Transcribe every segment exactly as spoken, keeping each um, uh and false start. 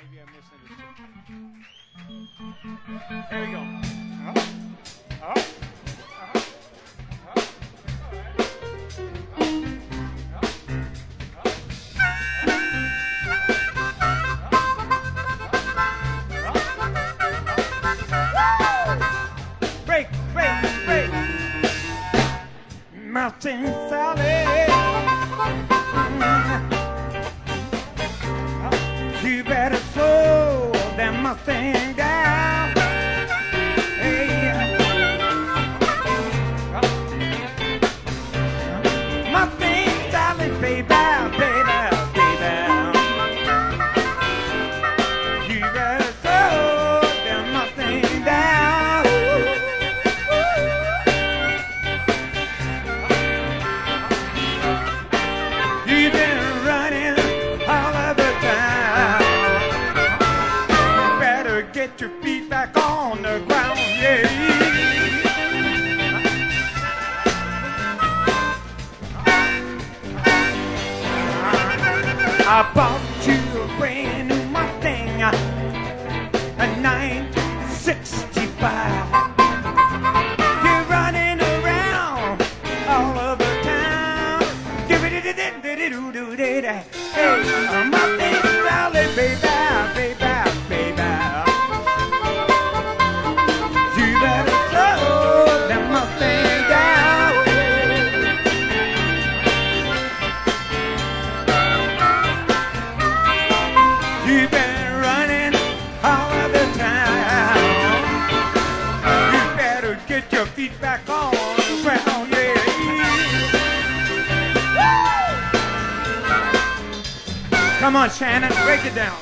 Maybe I misunderstood. There we go. Uh-huh. Uh-huh. Break, break, break. Mountain Sally. You better slow that Mustang down. Hey. Mustang Sally, baby, baby, baby. You better slow that Mustang down. You've been running all of the time. You better get your feet back on the ground, yeah. I bought you a brand new Mustang, a nineteen sixty-five. You're running around all over town. Give it a do do do do. Hey, Mustang Sally, baby, baby, baby. You better slow that Mustang down. You've been running all of the time. You better get your feet back on the ground, yeah. Come on, Shannon, break it down.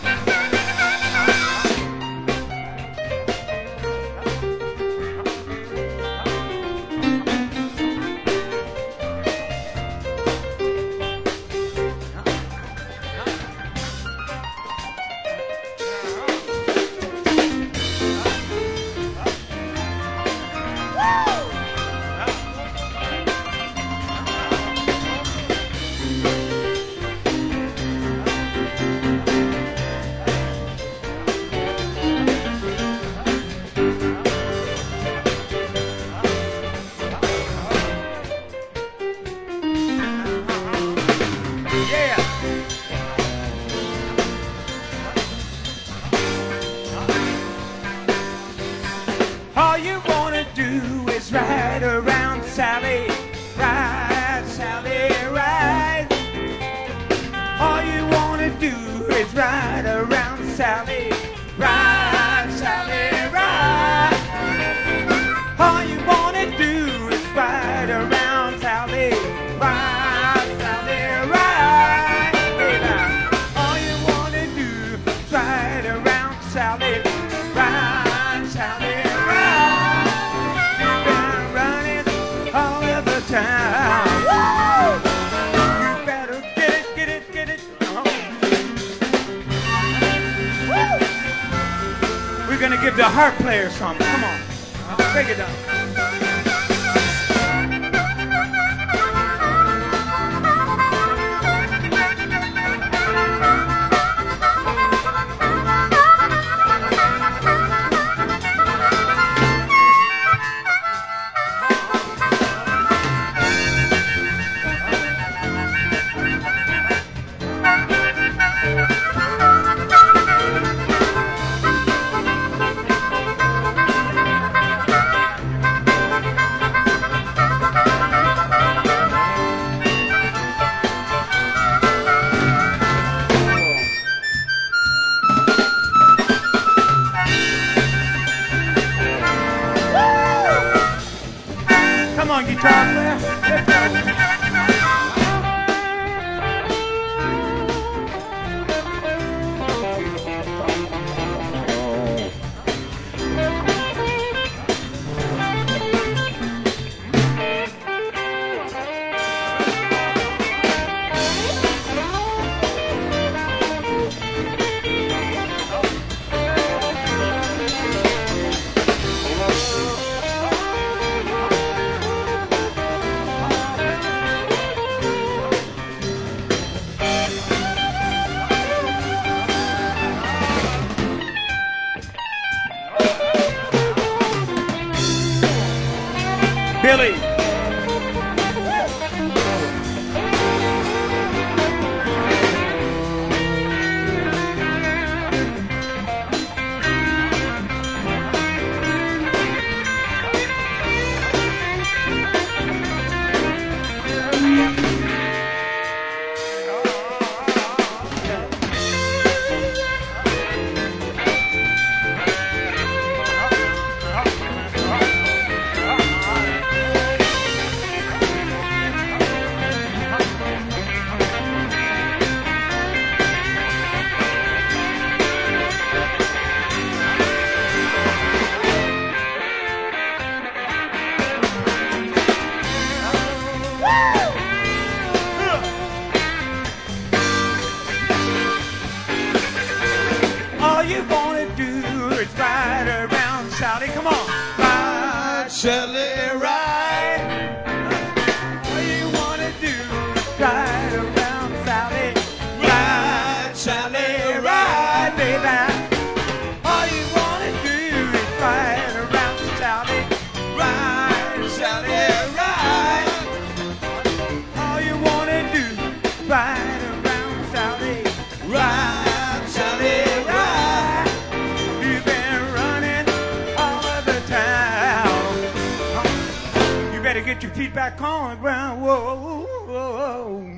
All you wanna do is ride around Sally, ride, Sally, ride. All you wanna do is ride around Sally, ride, Sally, ride. All you wanna do is ride around Sally, ride, Sally, ride. Baby. All you wanna do is ride around Sally, ride, Sally. Time. You better get it, get it, get it. Uh-huh. We're gonna give the harp player some. Come on, uh-huh. Break it down. you wanna do is ride around Sally. Come on, ride, Sally, ride. All you wanna do is ride around Sally. Ride, Sally, ride, baby. All you wanna do is ride around Sally. Ride, Sally, ride. All you wanna do is ride around Sally. Ride, Sally, ride. You've been running all over town. You better get your feet back on the ground. Whoa, whoa, whoa.